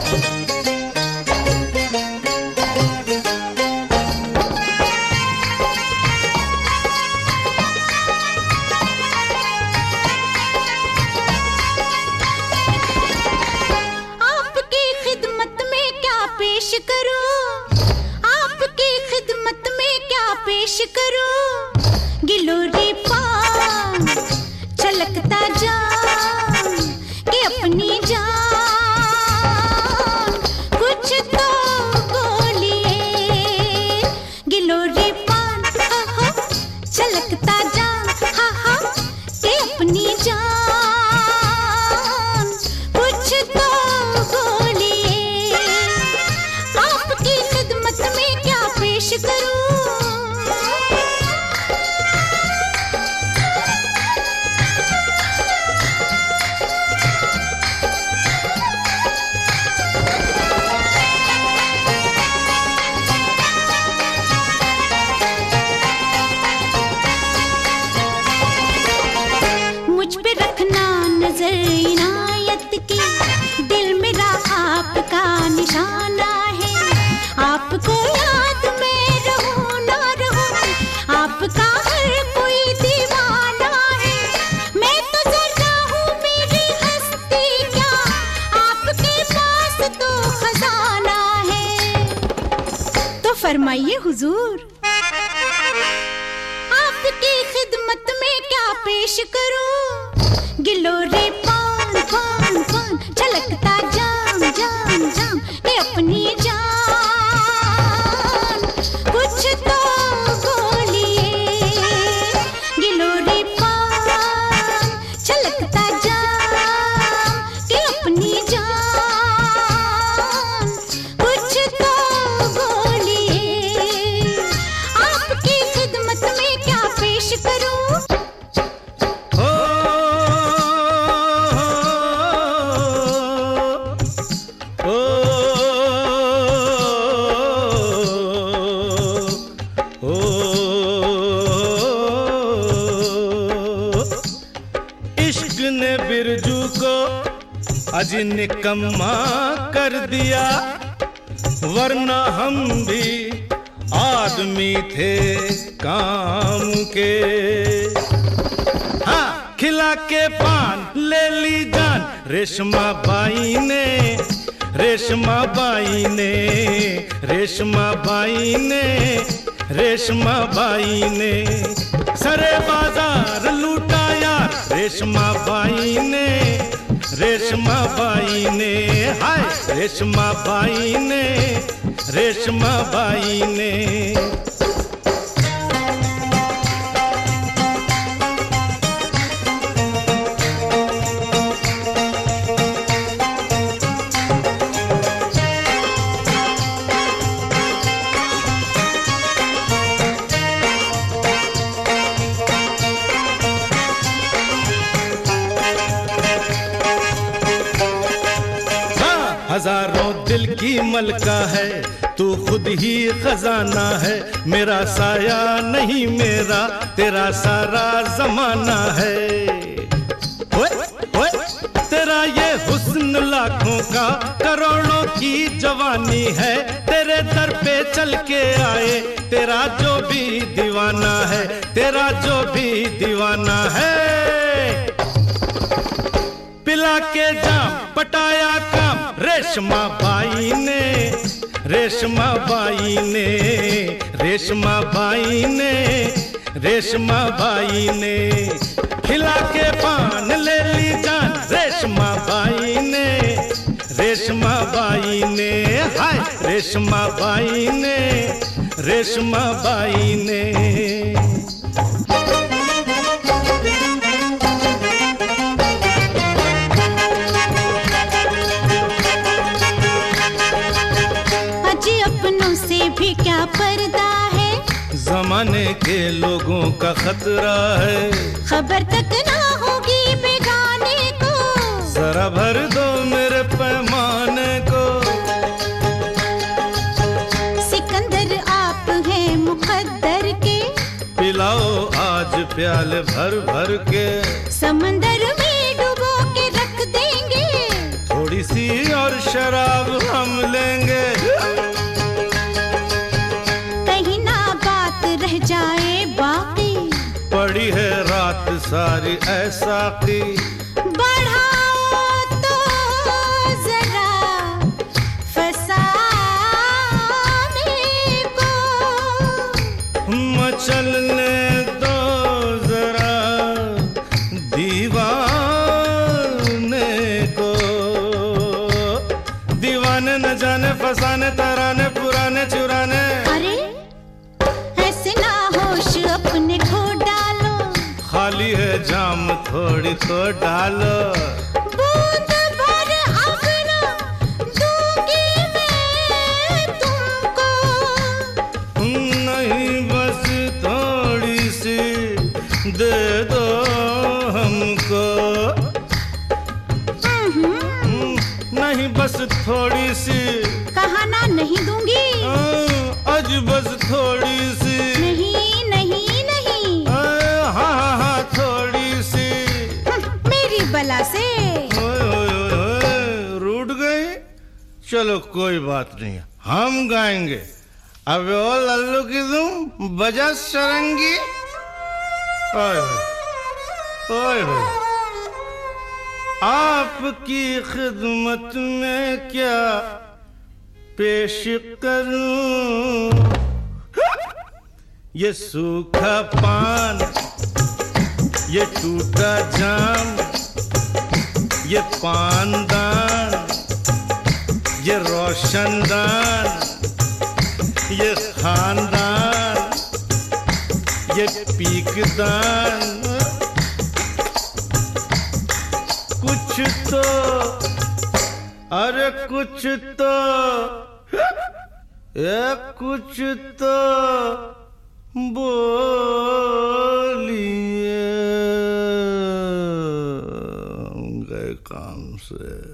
Glory पान छलकता जान कि अपनी जान कुछ तो बोलिए। गिलोरी पान छलकता जान कि अपनी जान कुछ तो बोलिए। आपकी खिदमत में क्या पेश करूं? मुझ पे रखना नजर इनायत की, दिल मेरा आपका निशाना है। आपको याद में रहूं ना रहूं, आपका हर कोई दीवाना है। मैं तो जरा हूँ मेरी हस्ती क्या, आपके पास तो खजाना है। तो फरमाइए हुजूर, आपकी खिदमत में क्या पेश करूं? गिलोरी पान पान पान छलकता जाम जाम जाम ये अपनी जान कुछ तो बोलिए। गिलोरी पान छलकता जाम ये अपनी जान कुछ तो बोलिए। आपकी खिदमत में क्या पेश करूं? इश्क ने बिरजू को अज निकम्मा कर दिया, वरना हम भी आदमी थे काम के। हाँ, खिला के पान ले ली जान रेशमा बाई ने, रेशमा बाई ने, रेशमा बाई ने, रेशमा बाई ने। सरे बाजार लूटा यार रेशमा बाई ने, रेशमा बाई ने। हाय रेशमा बाई ने, रेशमा बाई ने। हजारों दिल की मलका है, तू खुद ही खजाना है। मेरा साया नहीं मेरा तेरा सारा जमाना है। ओए ओए तेरा ये हुस्न लाखों का करोड़ों की जवानी है। तेरे दर पे चल के आए तेरा जो भी दीवाना है, तेरा जो भी दीवाना है। पिला के जाम पटाया काम रेशमा बाई ने, रेशमा बाई ने, रेशमा बाई ने, रेशमा बाई ने। खिला के पान ले ली जान रेशमा बाई ने, रेशमा बाई ने। हाय रेशमा बाई ने, रेशमा बाई ने। भी क्या पर्दा है, जमाने के लोगों का खतरा है। खबर तक ना होगी बेगाने को, जरा भर दो मेरे पैमाने को। सिकंदर आप हैं मुकद्दर के, पिलाओ आज प्याले भर भर के। समंदर में डुबो के रख देंगे, थोड़ी थोड़ी सी और शराब हम लेंगे, कहीं ना बात रह जाए बाकी, पड़ी है रात सारी ऐसा की। बढ़ाओ तो जरा फसाने को, मचलने दो जरा दीवाने को। दीवाने न जाने फसाने तराने पुराने चुराने। अरे ऐसे ना होश अपने खो डालो, खाली है जाम थोड़ी तो डालो। बूंद भर अपना दूंगी मैं तुमको, नहीं बस थोड़ी सी दे दो हमको। नहीं बस थोड़ी सी, कहा ना नहीं दूंगी, आज बस थोड़ी सी। नहीं नहीं नहीं, हाँ हाँ हाँ थोड़ी सी। मेरी बला से ओए, रूठ गई। चलो कोई बात नहीं, हम गाएंगे। अब ओ लल्लू की तुम बजा सरंगी। ओए ओए ओए, आपकी खिदमत में क्या पेश करूं, ये सूखा पान, ये टूटा जाम, ये पानदान, ये रोशनदान, ये खानदान, ये पीकदान। कुछ तो, अरे कुछ तो, कुछ तो बोलिए, गए काम से।